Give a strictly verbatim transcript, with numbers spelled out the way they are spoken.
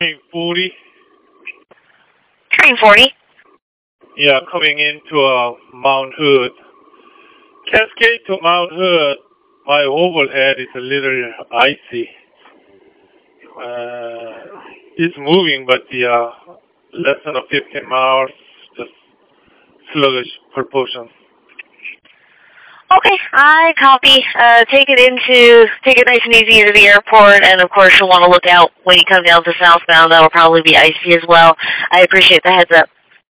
Train forty. Train forty. Yeah, coming into uh, Mount Hood. Cascade to Mount Hood, my overhead is a little icy. Uh, it's moving, but the uh, less than a fifteen miles, just sluggish propulsion. Okay, I copy. Uh, take it into, take it nice and easy into the airport, and of course you'll want to look out when you come down to southbound. That'll probably be icy as well. I appreciate the heads up.